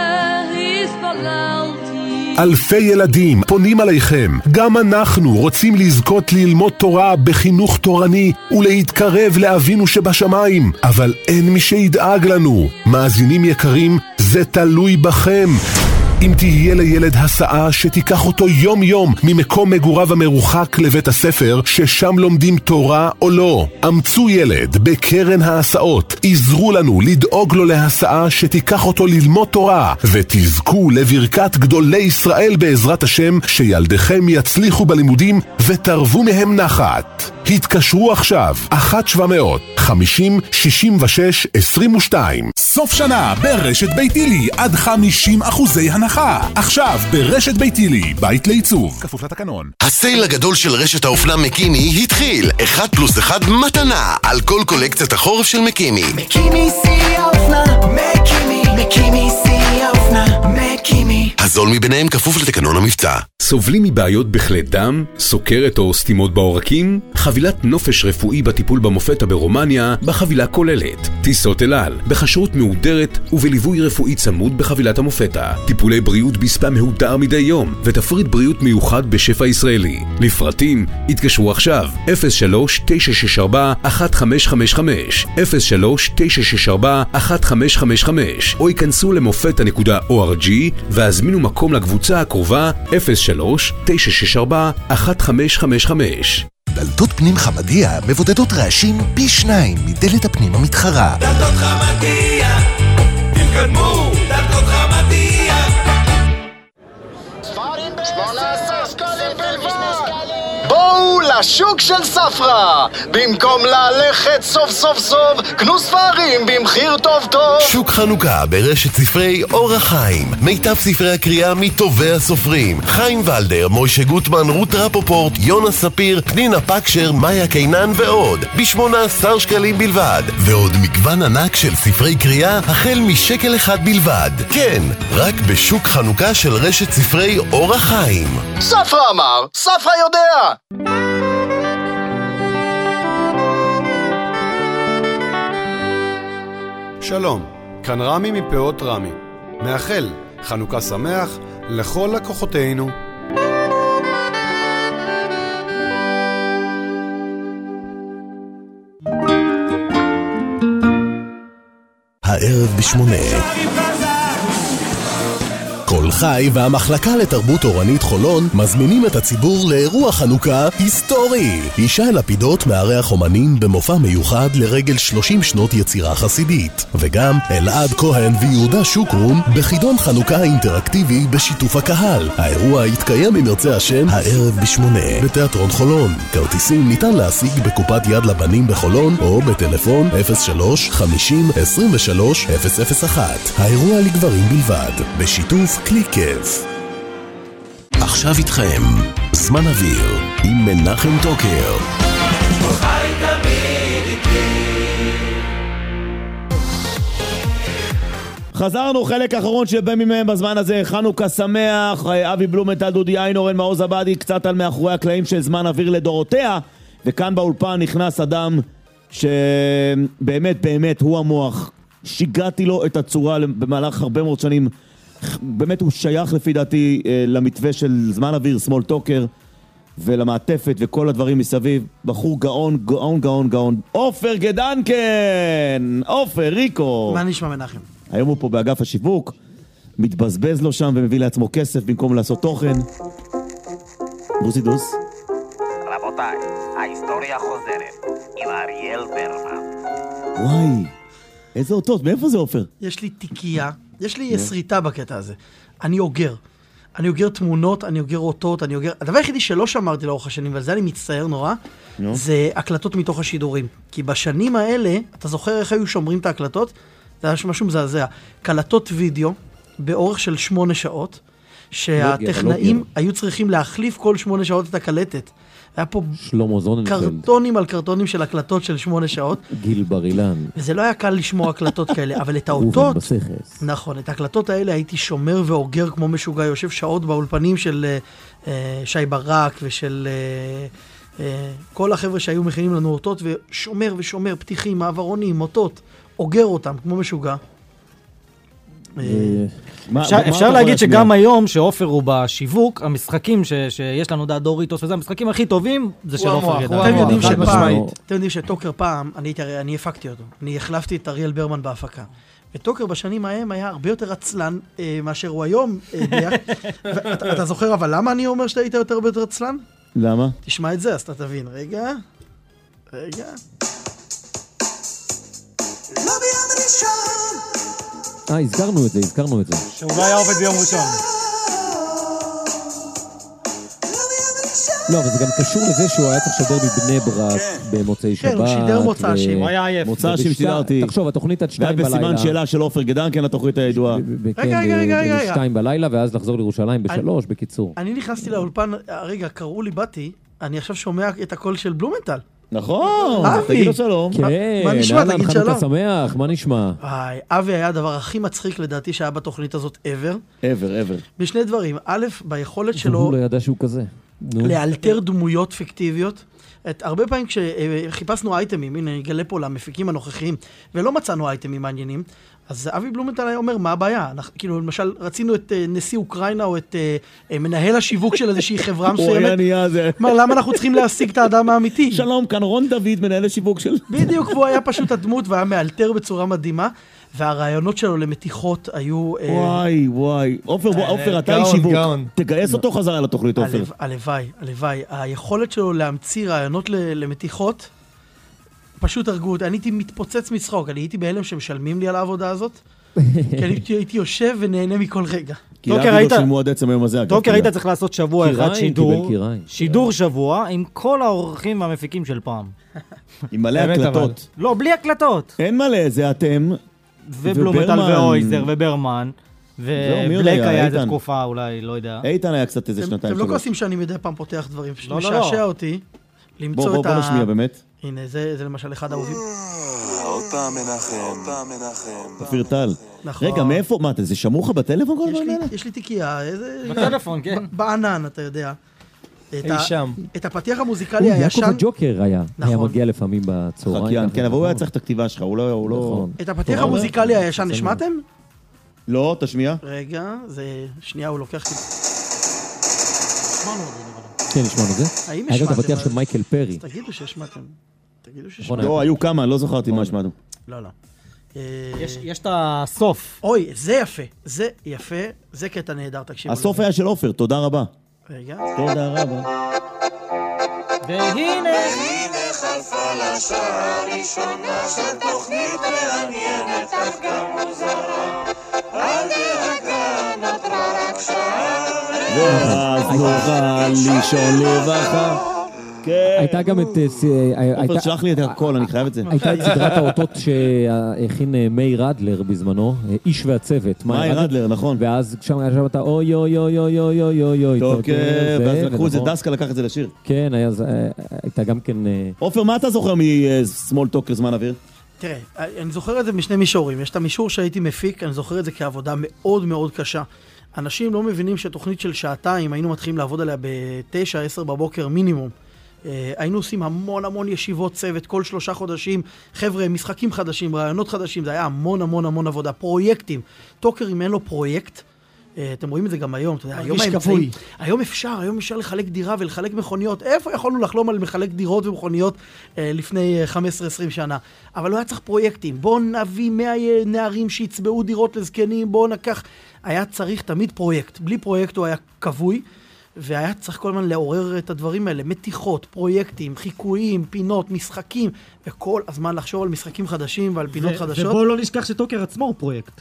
הספללתי. אלפי ילדים פונים עליכם. גם אנחנו רוצים לזכות ללמוד תורה בחינוך תורני ולהתקרב לאבינו שבשמיים, אבל אין מי שידאג לנו. מאזינים יקרים, זה תלוי בכם. אם תהיה לילד הסעה שתיקח אותו יום יום ממקום מגוריו המרוחק לבית הספר ששם לומדים תורה או לא, אמצו ילד בקרן ההסעות, עזרו לנו לדאוג לו להסעה שתיקח אותו ללמוד תורה, ותזכו לברכת גדולי ישראל בעזרת השם, שילדיכם יצליחו בלימודים ותרבו מהם נחת. התקשרו עכשיו 1-700-50-66-22. סוף שנה ברשת ביתילי עד 50% הנחה. עכשיו ברשת ביתילי, בית לעיצוב, כפוף לתקנון. הסייל הגדול של רשת האופנה מקימי התחיל. 1+1 מתנה על כל קולקציית החורף של מקימי. מקימי שיא האופנה, מקימי שיא האופנה, מקימי. הזול מביניהם כפוף לתקנון המבצע. סובלים מבעיות בכלי דם, סוכרת או סתימות בעורקים? חבילת נופש רפואי בטיפול במופתא ברומניה בחבילה כוללת טיסות אל על, בכשרות מהודרת ובליווי רפואי צמוד בחבילת המופתא, טיפולי בריאות בספה מהודר מדי יום ותפריט בריאות מיוחד בשפע ישראלי. לפרטים התקשרו עכשיו 03-964-1555 03-964-1555 או ייכנסו למופתא.org והזמינו מקום לקבוצה הקרובה 03-964-1555. דלתות פנים חמדיה מבודדות רעשים פי 2 מדלת הפנים המתחרה. דלתות חמדיה, תתקדמו, דלתות חמדיה. ספרים ב-18 שקלים בלבד. בואו לשוק של ספרא. במקום ללכת סוף סוף סוף, קנו ספרים במחיר טוב טוב. שוק חנוכה ברשת ספרי אור החיים. מיטב ספרי הקריאה מטובי הסופרים. חיים ולדר, מוישה גוטמן, רות רפופורט, יונה ספיר, פנינה פקשר, מאיה קינן ועוד. ב18 שקלים בלבד. ועוד מגוון ענק של ספרי קריאה החל משקל אחד בלבד. כן, רק בשוק חנוכה של רשת ספרי אור החיים. ספרא אמר, ספרא יודע. שלום, כאן רמי מפאות רמי. מאחל חנוכה שמח לכל לקוחותינו. הערב ב8. כל חי והמחלקה לתרבות אורנית חולון מזמינים את הציבור לאירוע חנוכה היסטורי. ישי לפידות מארח אומנים במופע מיוחד לרגל 30 שנות יצירה חסידית. וגם אלעד כהן ויהודה שוקרון בחידון חנוכה אינטראקטיבי בשיתוף הקהל. האירוע יתקיים אם ירצה השם הערב ב8 בתיאטרון חולון. כרטיסים ניתן להשיג בקופת יד לבנים בחולון או בטלפון 03-50-23-001. האירוע לגברים בלבד בשיתוף כלי כיף. עכשיו איתכם זמן אוויר עם מנחם טוקר. חזרנו, חלק האחרון שבין מהם בזמן הזה. חנוכה שמח. אבי בלומנטל, דודי איינורן, מעוז עבדי, קצת על מאחורי הקלעים של זמן אוויר לדורותיה. וכאן באולפן נכנס אדם שבאמת באמת הוא המוח. שיגעתי לו את הצורה במהלך הרבה מאוד שנים. באמת הוא שייך לפי דעתי למתווה של זמן אוויר, סמול טוקר, ולמעטפת וכל הדברים מסביב. בחור גאון, גאון, גאון, גאון. עופר גדנקן! עופר, ריקו! מה נשמע מנחם? היום הוא פה באגף השיווק, מתבזבז לו שם ומביא לעצמו כסף במקום לעשות תוכן. בוסידוס. רבותיי, ההיסטוריה חוזרת עם אריאל ברמן. וואי, איזה אותות, מאיפה זה עופר? יש לי תיקייה, יש לי סריטה בקטע הזה. אני אוגר. אני אוגר תמונות, אני אוגר אותות, אני אוגר... הדבר היחידי שלא שמרתי לאורך השנים, ועל זה אני מצטער נורא, זה הקלטות מתוך השידורים. כי בשנים האלה, אתה זוכר איך היו שומרים את ההקלטות? זה היה משהו מזעזע. קלטות וידאו באורך של 8 שעות, שהטכנאים היו צריכים להחליף כל 8 שעות את הקלטת. היה פה קרטונים על קרטונים של הקלטות של 8 שעות. גיל בר אילן. וזה לא היה קל לשמור הקלטות כאלה, אבל את האותות, נכון, את ההקלטות האלה הייתי שומר ואוגר כמו משוגע, יושב שעות באולפנים של שי ברק ושל כל החבר'ה שהיו מכינים לנו אותות, ושומר ושומר, פתיחים, מעברונים, אותות, אוגר אותם כמו משוגע. אפשר להגיד שגם היום שעופר הוא בשיווק, המשחקים שיש לנו דעת דוריטוס וזה, המשחקים הכי טובים זה של עופר גדנקן. אתם יודעים שטוקר פעם, אני הפקתי אותו, אני החלפתי את אריאל ברמן בהפקה. וטוקר בשנים ההם היה הרבה יותר עצלן מאשר הוא היום. אתה זוכר אבל למה אני אומר שאתה היית הרבה יותר עצלן? למה? תשמע את זה אז אתה תבין. רגע. הזכרנו את זה. שהוא לא היה עובד ביום ראשון. לא, אבל זה גם קשור לזה שהוא היה צריך לשדר מבני ברק במוצאי שבת. כן, הוא שידר מוצאשים. הוא היה עייף. מוצאשים שידרתי. תחשוב, התוכנית עד 2 בלילה. בסימן שאלה של עופר גדנקן, התוכנית הידועה. רגע. 2 בלילה, ואז לחזור לירושלים ב3, בקיצור. אני נכנסתי לאולפן, רגע, קראו לי, באתי, אני עכשיו שומע את הקול של בלומנטל. נכון, תגיד לו שלום. כן, אהלן, חנוכה שמח, מה נשמע? אבי היה הדבר הכי מצחיק לדעתי שהיה בתוכנית הזאת ever. בשני דברים, א', ביכולת שלו... הוא לא ידע שהוא כזה. לאלתר דמויות פיקטיביות. הרבה פעמים כשחיפשנו אייטמים, הנה, נגלה פה למפיקים הנוכחיים, ולא מצאנו אייטמים מעניינים, אז אבי בלומנטל היה אומר, מה הבעיה? כאילו, למשל, רצינו את נשיא אוקראינה, או את מנהל השיווק של איזושהי חברה מסוימת. למה אנחנו צריכים להשיג את האדם האמיתי? שלום, כאן רון דוד, מנהל השיווק של... בדיוק, והוא היה פשוט הדמות, והיה מאלתר בצורה מדהימה, והרעיונות שלו למתיחות היו... וואי. עופר, אתה איש שיווק. תגייס אותו חזרה לתוכנית, עופר. הלוואי. היכולת שלו להמציא רעיונות למתיחות, פשוט הרגו אותי. אני הייתי מתפוצץ מצחוק, אני הייתי בהלם שמשלמים לי על העבודה הזאת, כי אני הייתי יושב ונהנה מכל רגע. כי להגיד לו שילמו עד עצם היום הזה. טוקר היית צריך לעשות שבוע אחד שידור שבוע עם כל האורחים והמפיקים של פעם. עם מלא הקלטות. לא, בלי הקלטות. אין מלא, זה אתם ובלומטל ואויזר וברמן. ובלק היה איזה תקופה, אולי, לא יודע. איתן היה קצת איזה שנתיים. אתם לא כועסים שאני מדי פעם פותח דברים, פשוט משעשע אותי למצוא את ה... בוא נשמיע באמת. הנה, זה למשל אחד האהובים. עוד פעם מנחם. אופיר טל. נכון. רגע, מאיפה? מה, זה שמור לך בטלפון כל הזמן? יש לי תיקייה, בטלפון, כן. בענן, אתה יודע. אי שם. את הפתיח המוזיקלי הישן... יעקב הג'וקר היה מגיע לפעמים בצהריים. כן, אבל הוא היה צריך את הכתיבה שלך, הוא לא... את הפתיח המוזיקלי הישן נשמעתם? לא, תשמיע. רגע, זה... שנייה, הוא לוקח... כן, נשמענו זה. האם היה גם את השמעתם? הפתיח של מייקל פרי. תגידו שהשמעתם. לא, היו כמה, לא זכרתי מה השמענו. לא. יש את הסוף. אוי, זה יפה. זה יפה. זה קטע נהדר, תקשיבו. הסוף היה של אופר, תודה רבה. רגע. תודה רבה. והנה חלפה לשעה הראשונה של תוכנית מעניינת אף גם מוזרה. אל דאגה, נותרה רק שעה. ואז נוכל לישון לרווחה. הייתה גם את... אופר, שלח לי את הכל, אני חייב את זה. הייתה את סדרת האותות שהכין מאיר אדלר בזמנו, איש והצוות. מאיר אדלר, נכון. ואז שם היה שם את אוי אוי אוי אוי אוי אוי אוי אוי. טוקר, ואז לקחו איזה דסקה לקח את זה לשיר. כן, הייתה גם כן... אופר, מה אתה זוכר מסמול טוקר זמן אוויר? תראה, אני זוכר את זה משני מישורים. יש את המישור שהייתי מפיק, אני זוכר את זה כעבודה מאוד מאוד קשה. אנשים לא מבינים שתוכנית של שעתיים, היינו מתחילים לעבוד עליה ב-9-10 בבוקר מינימום. היינו עושים המון ישיבות צוות כל 3 חודשים, חבר'ה, משחקים חדשים, רעיונות חדשים, זה היה המון עבודה, פרויקטים. טוקר, אם אין לו פרויקט, אתם רואים את זה גם היום, אתה יודע, היום אפשר לחלק דירה ולחלק מכוניות, איפה יכולנו לחלום על מחלק דירות ומכוניות לפני 15-20 שנה? אבל לא היה צריך פרויקטים, בואו נביא 100 נערים שיצבעו דירות לזקנים, בואו נקח, היה צריך תמיד פרויקט, בלי פרויקט הוא היה כבוי, והיה צריך כל הזמן לעורר את הדברים האלה, מתיחות, פרויקטים, חיקויים, פינות, משחקים, וכל הזמן לחשוב על משחקים חדשים ועל פינות חדשות. ובואו לא נשכח שטוקר עצמו הוא פרויקט.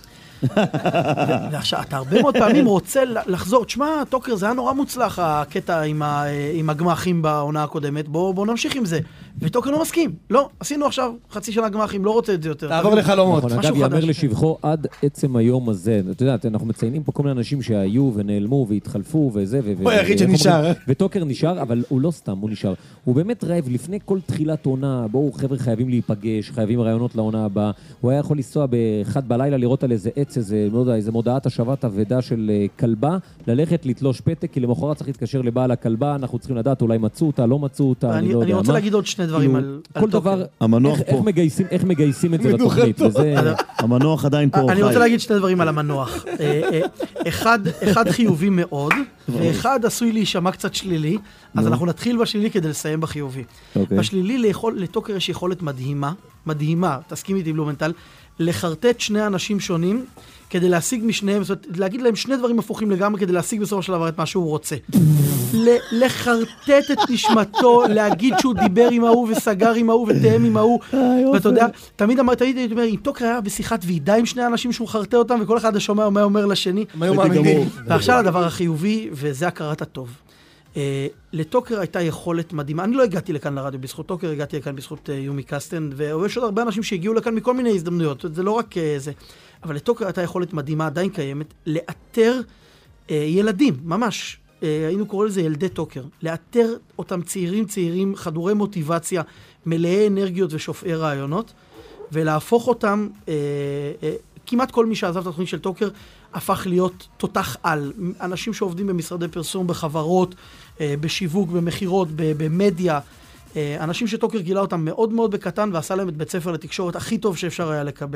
ועכשיו, אתה הרבה מאוד פעמים רוצה לחזור, תשמע, טוקר, זה היה נורא מוצלח, הקטע עם הגמחים בעונה הקודמת, בואו נמשיך עם זה. וטוקר לא מסכים, לא, עשינו עכשיו חצי שנה גמחים, לא רוצה את זה יותר. תעבור לחלומות. אגב, יאמר לשבחו עד עצם היום הזה, אתה יודע, אנחנו מציינים פה כל מיני אנשים שהיו ונעלמו והתחלפו וזה, הוא היחיד שנשאר. וטוקר נשאר, אבל הוא לא סתם, הוא נשאר. הוא באמת רעב לפני כל תחילת עונה, בואו חבר'ה חייבים להיפגש, חייבים רעיונות לעונה הבאה. הוא היה יכול לנסוע ב1 בלילה לראות על איזה עץ, איזה מודעת השבת אבדה של כלבה, ללכת לתלוש פתק, כי למחרת צריך להתקשר לבעל הכלבה, אנחנו צריכים לדעת אולי מצאו אותה, לא מצאו אותה, אני לא יודע מה. אני רוצה להגיד עוד 2 דברים על כל דבר, איך מגייסים את זה לתוכנית, וזה... המנוח עדיין פה. אני רוצה להגיד 2 דברים על המנוח. אחד חיובי מאוד, ואחד עשוי להישמע קצת שלילי, אז אנחנו נתחיל בשלילי כדי לסיים בחיובי. בשלילי לטוקר יש יכולת מדהימה, תסכים איתי בלומנטל, לחרטט 2 אנשים שונים, כדי להשיג משניהם, זאת אומרת, להגיד להם 2 דברים הפוכים לגמרי, כדי להשיג בסופו של דבר את מה שהוא רוצה. לחרטט את נשמתו, להגיד שהוא דיבר עם ההוא וסגר עם ההוא ותאם עם ההוא, ואתה יודע, תמיד הייתי אומר, אם טוקר היה בשיחת ועידה עם 2 אנשים שהוא חרטט אותם, וכל אחד השומע מה אומר לשני, ועכשיו הדבר החיובי, וזה הכרת הטוב. לטוקר הייתה יכולת מדהימה, אני לא הגעתי לכאן לרדיו בזכות טוקר, הגעתי לכאן בזכות יומי קסטן, ויש עוד הרבה אנשים שהגיעו לכאן מכל מיני הזדמנויות, זה לא רק זה, אבל לטוקר הייתה יכולת מדהימה, עדיין קיימת, לאתר ילדים, ממש, היינו קוראים לזה ילדי טוקר, לאתר אותם צעירים, חדורי מוטיבציה, מלאי אנרגיות ושופעי רעיונות, ולהפוך אותם, כמעט כל מי שעזב את התוכנית של טוקר, הפך להיות תותח על. אנשים שעובדים במשרדי פרסום, בחברות, בשיווק, במחירות, במדיה. אנשים שטוקר גילה אותם מאוד מאוד בקטן, ועשה להם את בית ספר לתקשורת הכי טוב שאפשר היה לקבל.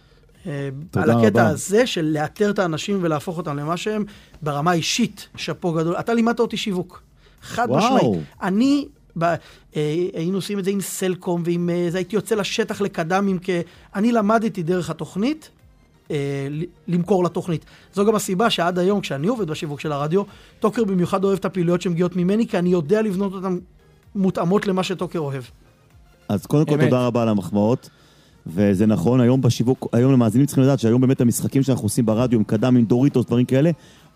על הקטע הזה של לאתר את האנשים ולהפוך אותם למה שהם, ברמה אישית, שפו גדול. אתה לימדת אותי שיווק. חד משמעית. היינו עושים את זה עם סלקום, הייתי יוצא לשטח לקדמים, אני למדתי דרך התוכנית, למכור לתוכנית. זו גם הסיבה שעד היום, כשאני עובד בשיווק של הרדיו, טוקר במיוחד אוהב את הפעילויות שמגיעות ממני, כי אני יודע לבנות אותן מותאמות למה שטוקר אוהב. אז קודם כל תודה רבה על המחמאות, וזה נכון, היום בשיווק, היום למאזינים צריכים לדעת שהיום באמת המשחקים שאנחנו עושים ברדיו, עם קדם, עם דוריטוס, דברים כאלה,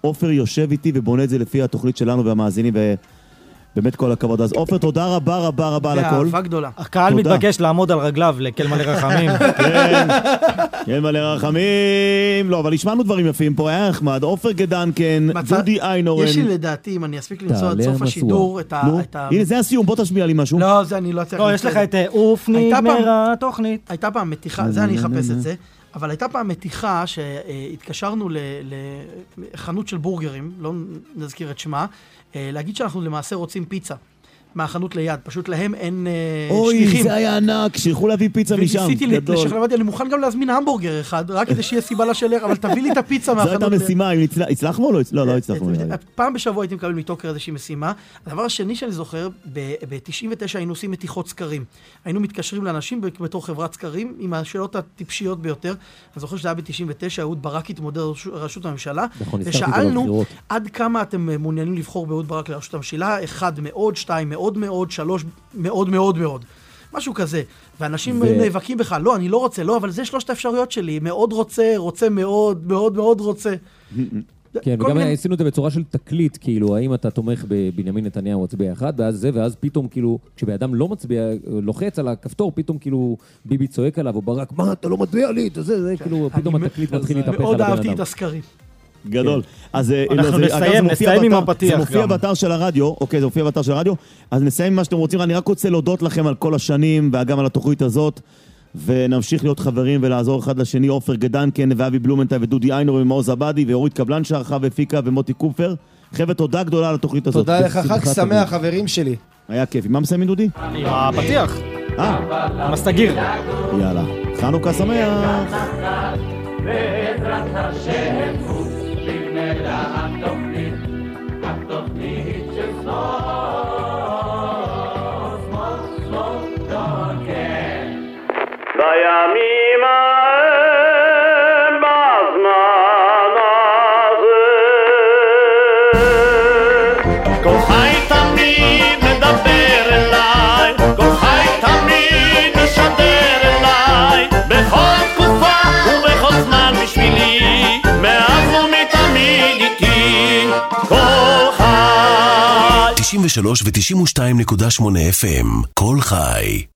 עופר יושב איתי ובונה את זה לפי התוכנית שלנו והמאזינים, ובאמת כל הכבוד. אז עופר, תודה רבה רבה רבה על הכל. זה אהבה גדולה. הקהל מתבקש לעמוד על רגליו לקל מלא רחמים. כן, קל מלא רחמים. לא, אבל השמענו דברים יפים פה, היה נחמד. עופר גדנקן, דודי איינורן. יש לי לדעתי, אם אני אספיק למצוא עד סוף השידור את ה... הנה, זה הסיום, בוא תשמיע לי משהו. לא, זה אני לא צריך... לא, יש לך את אוף נגמרה התוכנית. הייתה פעם מתיחה, זה אני אחפש את זה. אבל הייתה פעם מתיחה שהתקשרנו לחנות של בורגרים, לא נזכיר את שמה, להגיד שאנחנו למעשה רוצים פיצה מהחנות ליד, פשוט להם אין שליחים. אוי, זה היה ענק, שילכו להביא פיצה משם, גדול. וניסיתי אני מוכן גם להזמין המבורגר אחד, רק כדי שיהיה סיבה לשלח, אבל תביא לי את הפיצה מהחנות. זו הייתה משימה, הצלחנו או לא? לא הצלחנו. פעם בשבוע הייתי מקבל מתוקר איזושהי משימה. הדבר השני שאני זוכר, ב-99 היינו עושים מתיחות סקרים. היינו מתקשרים לאנשים בתור חברת סקרים, עם השאלות הטיפשיות ביותר. אני זוכר שזה היה ב-99, אהוד ברק התמודד לראשות הממשלה, ושאלנו עד כמה אתם מעוניינים לבחור באהוד ברק לראשות הממשלה, 1 מאוד, 2 מאוד מאוד, 3 מאוד מאוד מאוד. משהו כזה. ואנשים נאבקים בך, לא, אני לא רוצה, לא, אבל זה 3 האפשרויות שלי. מאוד רוצה, רוצה מאוד, מאוד מאוד רוצה. כן, וגם עשינו את זה בצורה של תקליט, כאילו, האם אתה תומך בבנימין נתניהו מצביע אחד, ואז פתאום, כאילו, כשבאדם לא מצביע, לוחץ על הכפתור, פתאום, כאילו, ביבי צועק עליו, או ברק, מה, אתה לא מצביע לי? זה, כאילו, פתאום התקליט מתחיל להתהפך על הבן אדם. מאוד אהבתי את הסקרים. גדול. אז אנחנו נסיים עם הפתיח. זה מופיע באתר של הרדיו, אוקיי, זה מופיע באתר של הרדיו, אז נסיים עם מה שאתם רוצים. אני רק רוצה להודות לכם על כל השנים, וגם על התוכנית הזאת, ונמשיך להיות חברים ולעזור אחד לשני. עופר גדנקן ואבי בלומנטל ודודי איינור ומעוז עבדי ואורית קבלן שערכה והפיקה ומוטי קופר. חבר'ה, תודה גדולה על התוכנית הזאת. תודה לך, חג שמח, חברים שלי. היה כיף. עם מה מסיימים, דודי? עם הפתיח. המסתגיר. יאללה. חנוכה שמח. בעזרת השם נגמרה התוכנית של בימים ההם בזמן הזה כל חי תמיד מדבר אליי, כל חי תמיד משדר אליי, בכל תקופה ובכל זמן בשבילי, מאז ומתמיד איתי כל חי. 93 ו-92.8 FM כל חי.